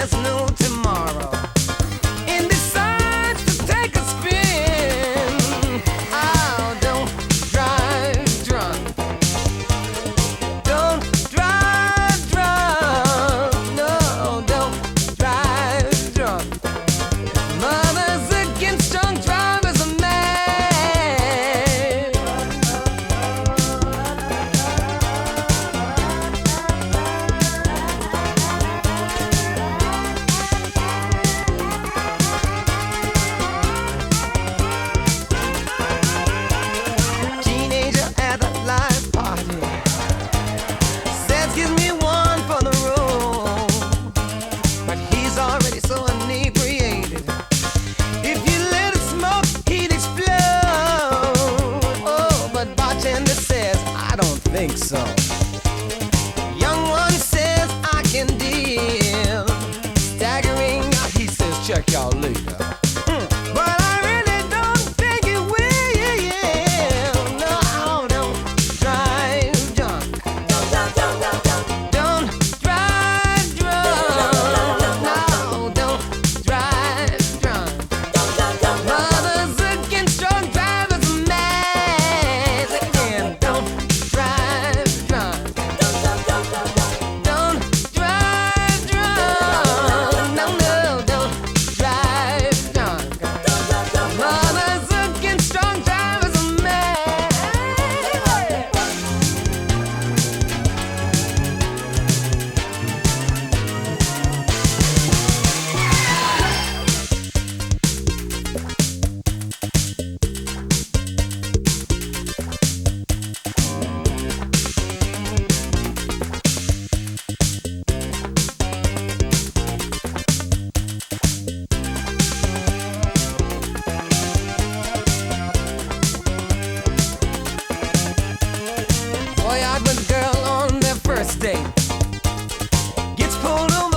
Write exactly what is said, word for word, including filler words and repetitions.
there's no tomorrow, and decides to take a spin. Oh, don't drive drunk. Don't drive drunk. No, don't drive drunk. Mothers against drunk drivers are mad. Teenager at a live party says, "Give me one for the road," but he's already so inebriated. If you let it smoke, he'd explode. Oh, but bartender says, "I don't think so." Young one says, "I can deal." Staggering out, he says, "Check y'all later." Mm, But I really don't think you will. No, don't drive drunk. Don't drive drunk. No, don't drive drunk. Mothers against drunk drivers are mad. Again, don't drive drunk. Don't drive drunk. No, no, don't drive drunk. Mothers against drunk drivers are mad. Boy out with a girl on their first date, gets pulled over